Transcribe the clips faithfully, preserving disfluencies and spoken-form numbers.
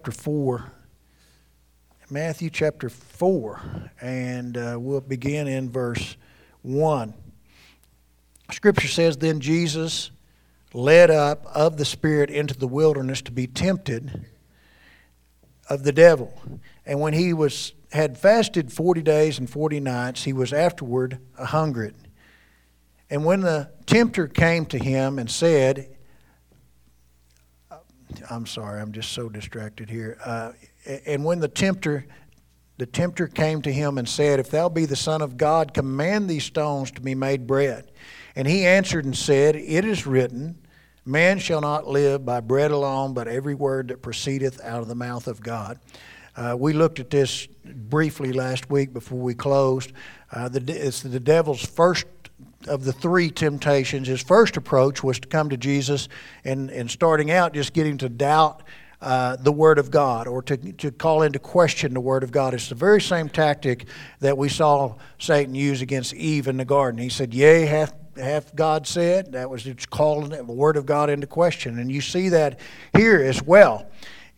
chapter four. Matthew chapter four, and uh, we'll begin in verse one. Scripture says, "Then Jesus led up of the Spirit into the wilderness to be tempted of the devil. And when he was had fasted forty days and forty nights, he was afterward hungered. And when the tempter came to him and said," I'm sorry, I'm just so distracted here. Uh, and when the tempter, the tempter came to him and said, "If thou be the Son of God, command these stones to be made bread." And he answered and said, "It is written, man shall not live by bread alone, but every word that proceedeth out of the mouth of God." Uh, we looked at this briefly last week before we closed. Uh, the, it's the devil's first of the three temptations. His first approach was to come to Jesus and, and starting out just getting to doubt uh, the Word of God, or to, to call into question the Word of God. It's the very same tactic that we saw Satan use against Eve in the garden. He said, "Yea, hath hath God said?" That was just calling the Word of God into question. And you see that here as well.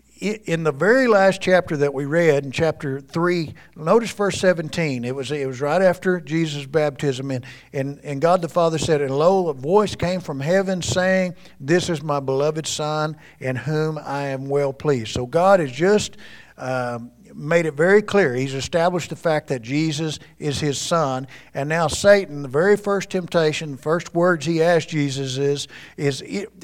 In the very last chapter that we read, in chapter three, notice verse seventeen. It was it was right after Jesus' baptism, and, and, and God the Father said, "And lo, a voice came from heaven saying, This is my beloved Son, in whom I am well pleased." So God has just um, made it very clear. He's established the fact that Jesus is His Son. And now Satan, the very first temptation, the first words he asked Jesus is, is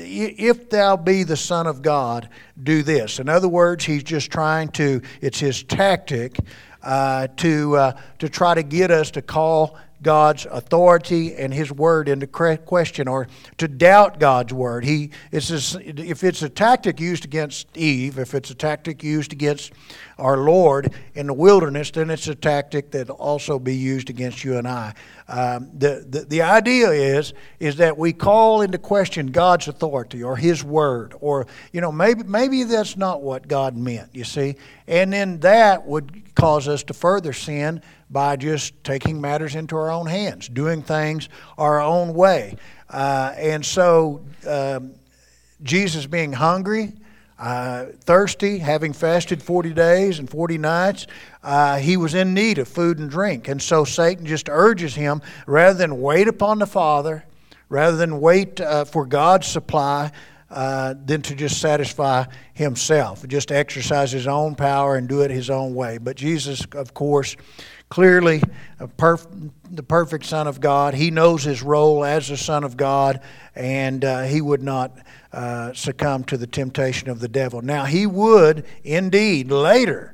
"If thou be the Son of God, do this." In other words, he's just trying to, it's his tactic uh, to, uh, to try to get us to call God's authority and His Word into question, or to doubt God's Word. He, it's a, if it's a tactic used against Eve, if it's a tactic used against our Lord in the wilderness, then it's a tactic that will also be used against you and I. Um, the, the the idea is is that we call into question God's authority or His Word, or you know maybe maybe that's not what God meant. You see, and then that would cause us to further sin by just taking matters into our own hands, doing things our own way. Uh, and so um, Jesus being hungry, uh, thirsty, having fasted forty days and forty nights, uh, he was in need of food and drink. And so Satan just urges him, rather than wait upon the Father, rather than wait uh, for God's supply, Uh, than to just satisfy himself, just exercise his own power and do it his own way. But Jesus, of course, clearly a perf- the perfect Son of God. He knows his role as the Son of God, and uh, he would not uh, succumb to the temptation of the devil. Now, he would indeed later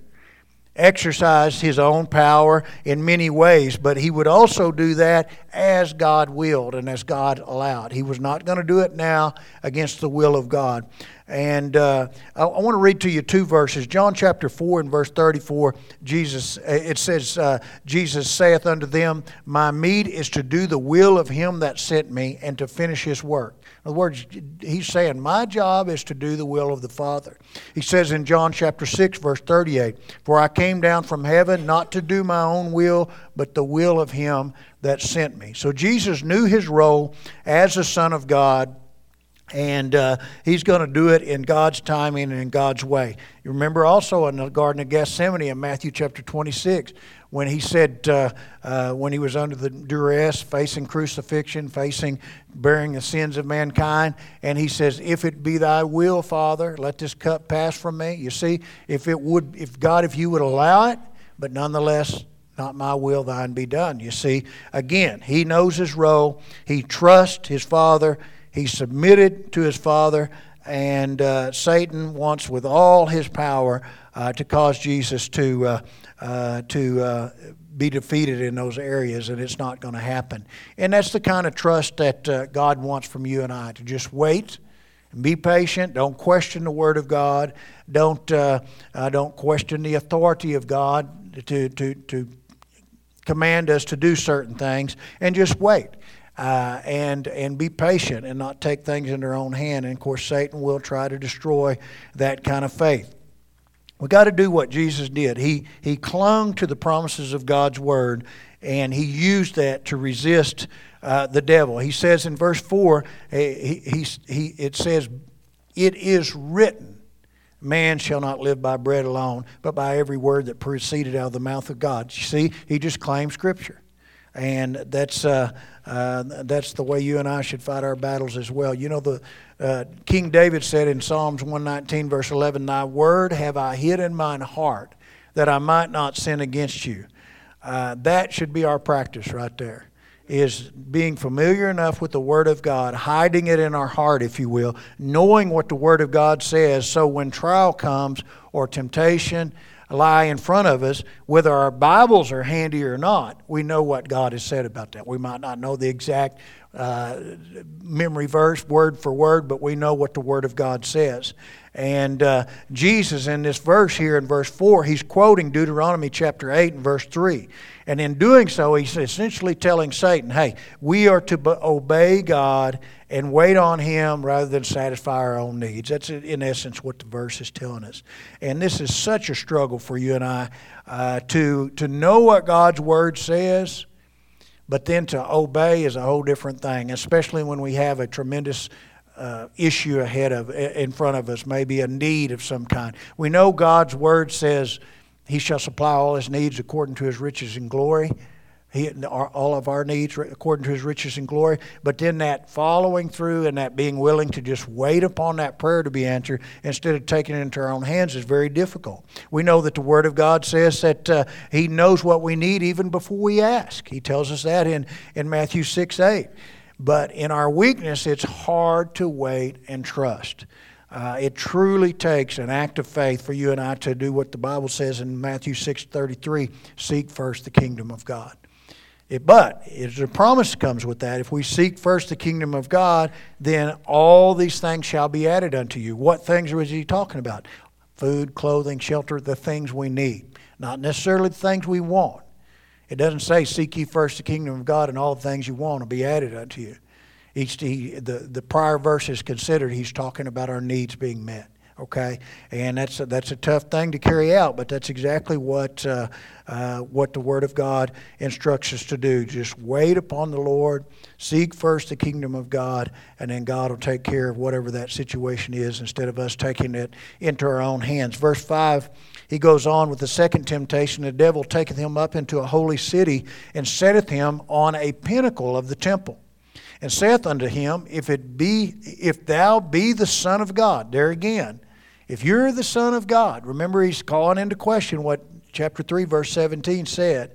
exercise his own power in many ways, but he would also do that as God willed and as God allowed. He was not going to do it now against the will of God. And uh, I, I want to read to you two verses. John chapter four and verse thirty-four, Jesus, it says, uh, Jesus saith unto them, "My meat is to do the will of him that sent me, and to finish his work." In other words, he's saying, my job is to do the will of the Father. He says in John chapter six, verse thirty-eight, "For I came down from heaven not to do my own will, but the will of him that sent me." So Jesus knew his role as the Son of God, and uh, he's going to do it in God's timing and in God's way. You remember also in the Garden of Gethsemane in Matthew chapter twenty-six, when he said, uh, uh, when he was under the duress, facing crucifixion, facing bearing the sins of mankind, and he says, "If it be thy will, Father, let this cup pass from me." You see, if it would, if God, if you would allow it, but nonetheless, not my will, thine be done. You see, again, he knows his role. He trusts his Father. He submitted to his Father, and uh, Satan wants with all his power uh, to cause Jesus to uh, uh, to uh, be defeated in those areas, and it's not going to happen. And that's the kind of trust that uh, God wants from you and I, to just wait and be patient. Don't question the Word of God. Don't uh, uh, don't question the authority of God to to to command us to do certain things, and just wait. Uh, and and be patient and not take things in their own hand. And of course, Satan will try to destroy that kind of faith. We got to do what Jesus did. He he clung to the promises of God's Word, and he used that to resist uh, the devil. He says in verse four, he, he, he, it says, "It is written." Man shall not live by bread alone, but by every word that proceeded out of the mouth of God. You see, he just claimed Scripture. And that's uh, uh, that's the way you and I should fight our battles as well. You know, the uh, King David said in Psalms one nineteen, verse eleven, Thy word have I hid in mine heart, that I might not sin against you. Uh, that should be our practice right there, is being familiar enough with the Word of God, hiding it in our heart, if you will, knowing what the Word of God says, so when trial comes or temptation lie in front of us, whether our Bibles are handy or not, we know what God has said about that. We might not know the exact uh, memory verse, word for word, but we know what the Word of God says. And uh, Jesus, in this verse here in verse four, he's quoting Deuteronomy chapter eight and verse three. And in doing so, he's essentially telling Satan, hey, we are to obey God and wait on Him rather than satisfy our own needs. That's in essence what the verse is telling us. And this is such a struggle for you and I uh, to, to know what God's Word says, but then to obey is a whole different thing, especially when we have a tremendous Uh, issue ahead of, in front of us, maybe a need of some kind. We know God's Word says He shall supply all His needs according to His riches and glory. He, all of our needs according to His riches and glory. But then that following through and that being willing to just wait upon that prayer to be answered instead of taking it into our own hands is very difficult. We know that the Word of God says that uh, He knows what we need even before we ask. He tells us that in, in Matthew six eight. But in our weakness, it's hard to wait and trust. Uh, it truly takes an act of faith for you and I to do what the Bible says in Matthew six thirty-three, seek first the kingdom of God. It, but there's a promise comes with that. If we seek first the kingdom of God, then all these things shall be added unto you. What things was he talking about? Food, clothing, shelter, the things we need. Not necessarily the things we want. It doesn't say, seek ye first the kingdom of God and all the things you want will be added unto you. Each the, the prior verse is considered, he's talking about our needs being met. Okay? And that's a, that's a tough thing to carry out, but that's exactly what, uh, uh, what the Word of God instructs us to do. Just wait upon the Lord, seek first the kingdom of God, and then God will take care of whatever that situation is instead of us taking it into our own hands. Verse five, he goes on with the second temptation. The devil taketh him up into a holy city and setteth him on a pinnacle of the temple, and saith unto him, If it be, if thou be the Son of God. There again, if you're the Son of God, remember he's calling into question what chapter three, verse seventeen said.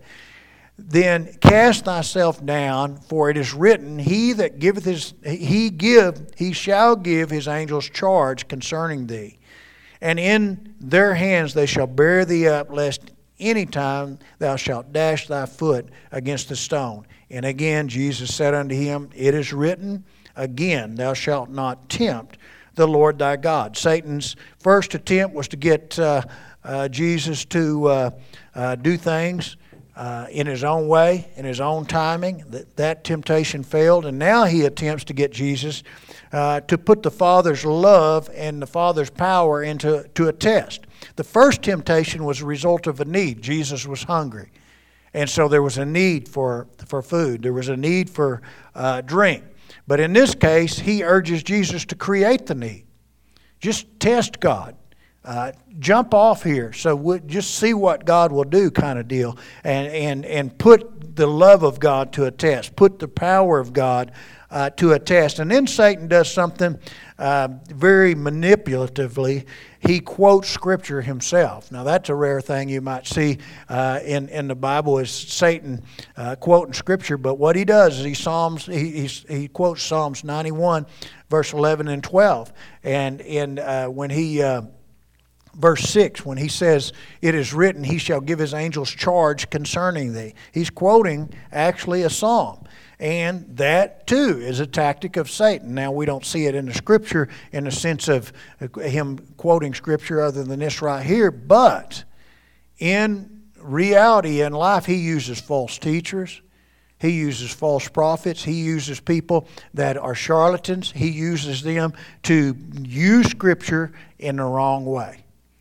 Then cast thyself down, for it is written, He that giveth his, he give, he shall give his angels charge concerning thee. And in their hands they shall bear thee up, lest any time thou shalt dash thy foot against a stone. And again Jesus said unto him, It is written, again, thou shalt not tempt the Lord thy God. Satan's first attempt was to get uh, uh, Jesus to uh, uh, do things uh, in his own way, in his own timing. That, that temptation failed, and now he attempts to get Jesus uh, to put the Father's love and the Father's power into to a test. The first temptation was a result of a need. Jesus was hungry. And so there was a need for, for food. There was a need for uh, drink. But in this case, he urges Jesus to create the need. Just test God. Uh, jump off here. So we'll just see what God will do kind of deal. And, and, and put the love of God to a test. Put the power of God uh, to a test. And then Satan does something uh, very manipulatively. He quotes Scripture himself. Now that's a rare thing you might see uh, in, in the Bible is Satan uh, quoting Scripture. But what he does is he Psalms he, he, he quotes Psalms ninety-one, verse eleven and twelve. And, and uh, when he... Uh, Verse six, when he says, It is written, He shall give His angels charge concerning thee. He's quoting actually a psalm. And that, too, is a tactic of Satan. Now, we don't see it in the Scripture in the sense of him quoting Scripture other than this right here. But in reality, in life, he uses false teachers. He uses false prophets. He uses people that are charlatans. He uses them to use Scripture in the wrong way.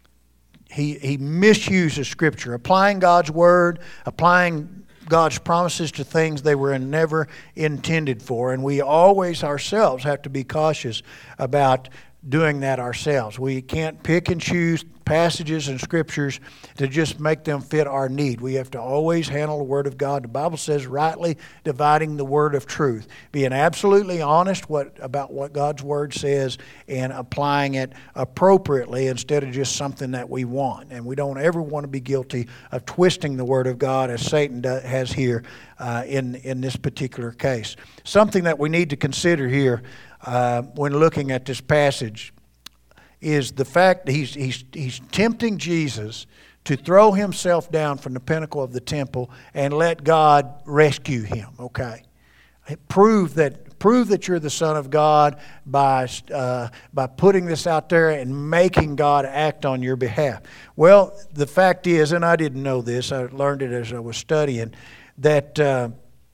He, he misuses Scripture, applying God's Word, applying God's promises to things they were never intended for. And we always ourselves have to be cautious about doing that ourselves. We can't pick and choose passages and scriptures to just make them fit our need. We have to always handle the Word of God. The Bible says rightly dividing the word of truth, being absolutely honest what about what God's Word says and applying it appropriately instead of just something that we want. And we don't ever want to be guilty of twisting the Word of God as Satan does, has here uh, in, in this particular case. Something that we need to consider here uh, when looking at this passage is the fact that he's, he's, he's tempting Jesus to throw himself down from the pinnacle of the temple and let God rescue him, okay? Prove that, prove that you're the Son of God by, uh, by putting this out there and making God act on your behalf. Well, the fact is, and I didn't know this, I learned it as I was studying, that uh,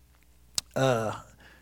uh,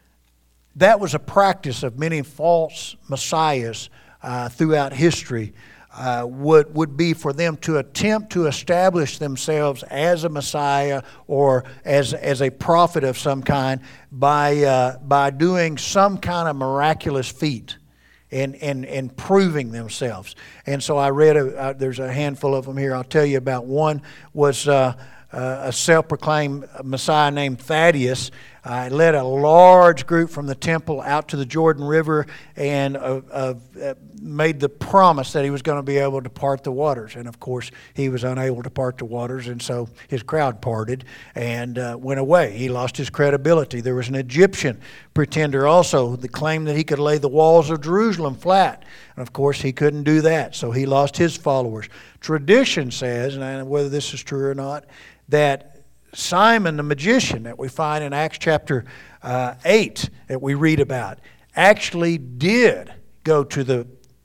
that was a practice of many false messiahs Uh, throughout history uh, would, would be for them to attempt to establish themselves as a Messiah or as, as a prophet of some kind by, uh, by doing some kind of miraculous feat and, and, and proving themselves. And so I read, a, uh, there's a handful of them here. I'll tell you about one was uh, uh, a self-proclaimed Messiah named Thaddeus. Uh, led a large group from the temple out to the Jordan River and uh, uh, made the promise that he was going to be able to part the waters. And of course, he was unable to part the waters, and so his crowd parted and uh, went away. He lost his credibility. There was an Egyptian pretender also that claimed that he could lay the walls of Jerusalem flat. And of course, he couldn't do that, so he lost his followers. Tradition says, and whether this is true or not, that Simon the magician that we find in Acts chapter uh, eight that we read about actually did go to the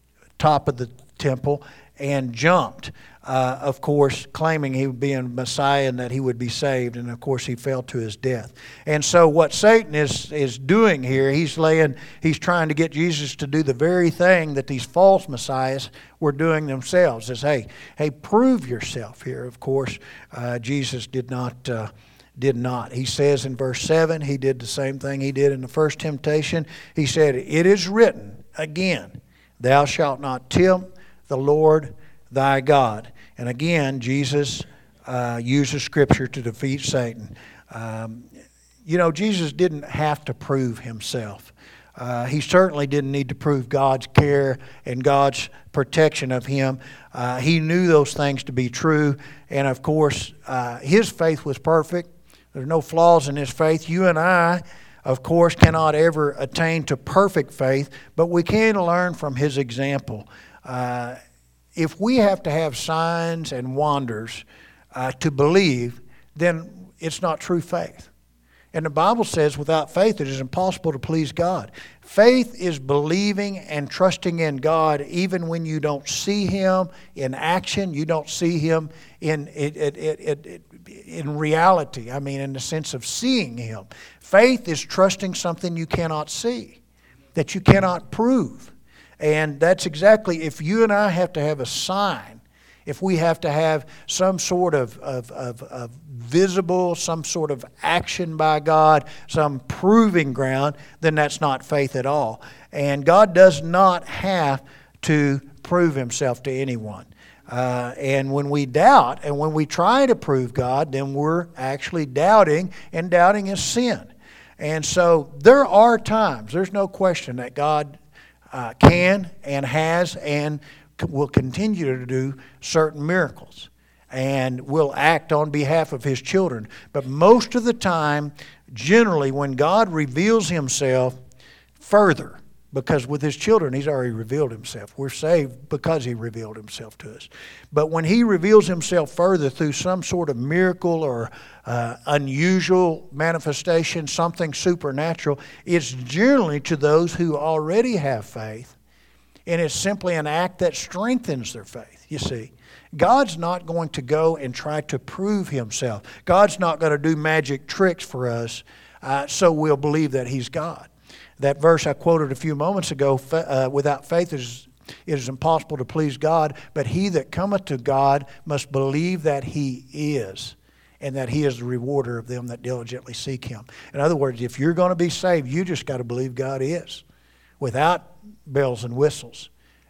top of the temple and jumped, uh, of course, claiming he would be a Messiah and that he would be saved. And of course, he fell to his death. And so what Satan is, is doing here, he's laying, he's trying to get Jesus to do the very thing that these false messiahs were doing themselves. Is, hey, hey, prove yourself here. Of course, uh, Jesus did not... Uh, did not. He says in verse seven, he did the same thing he did in the first temptation. He said, "It is written again, thou shalt not tempt the Lord thy God." And again, Jesus uh, uses Scripture to defeat Satan. Um, you know, Jesus didn't have to prove himself. Uh, he certainly didn't need to prove God's care and God's protection of him. Uh, he knew those things to be true. And of course, uh, his faith was perfect. There's no flaws in his faith. You and I, of course, cannot ever attain to perfect faith, but we can learn from his example. Uh, if we have to have signs and wonders uh, to believe, then it's not true faith. And the Bible says without faith it is impossible to please God. Faith is believing and trusting in God even when you don't see Him in action, you don't see Him in it, it, it, it, in reality, I mean in the sense of seeing Him. Faith is trusting something you cannot see, that you cannot prove. And that's exactly, if you and I have to have a sign, if we have to have some sort of, of, of, of visible, some sort of action by God, some proving ground, then that's not faith at all. And God does not have to prove Himself to anyone. Uh, and when we doubt and when we try to prove God, then we're actually doubting, and doubting is sin. And so there are times, there's no question that God uh, can and has and will continue to do certain miracles and will act on behalf of His children. But most of the time, generally, when God reveals Himself further, because with His children, He's already revealed Himself. We're saved because He revealed Himself to us. But when He reveals Himself further through some sort of miracle or uh, unusual manifestation, something supernatural, it's generally to those who already have faith. And it's simply an act that strengthens their faith, you see. God's not going to go and try to prove Himself. God's not going to do magic tricks for us uh, so we'll believe that He's God. That verse I quoted a few moments ago, uh, without faith it is, it is impossible to please God, but he that cometh to God must believe that He is, and that He is the rewarder of them that diligently seek Him. In other words, if you're going to be saved, you just got to believe God is, without bells and whistles.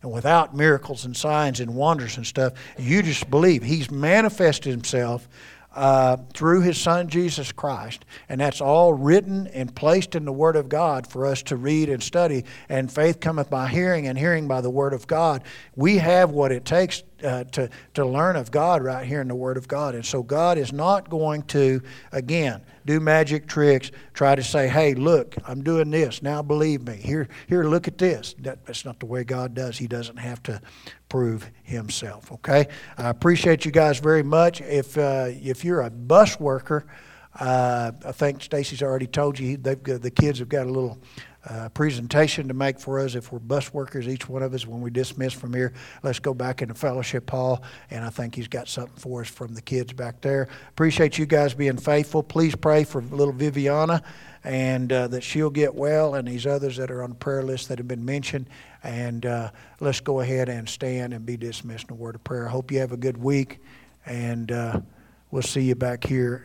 and without miracles and signs and wonders and stuff. You just believe. He's manifested himself Uh, through his Son Jesus Christ, and that's all written and placed in the Word of God for us to read and study. And faith cometh by hearing, and hearing by the Word of God. We have what it takes uh, to to learn of God right here in the Word of God. And so God is not going to, again, do magic tricks, try to say, hey, look, I'm doing this, now believe me. Here, here, look at this. That, that's not the way God does. He doesn't have to prove himself, okay? I appreciate you guys very much. If uh, if you're a bus worker, uh, I think Stacy's already told you, they've got, the kids have got a little uh, presentation to make for us. If we're bus workers, each one of us, when we dismiss from here, let's go back in the fellowship hall, and I think he's got something for us from the kids back there. Appreciate you guys being faithful. Please pray for little Viviana, and uh, that she'll get well, and these others that are on the prayer list that have been mentioned. And uh, let's go ahead and stand and be dismissed in a word of prayer. I hope you have a good week, and uh, we'll see you back here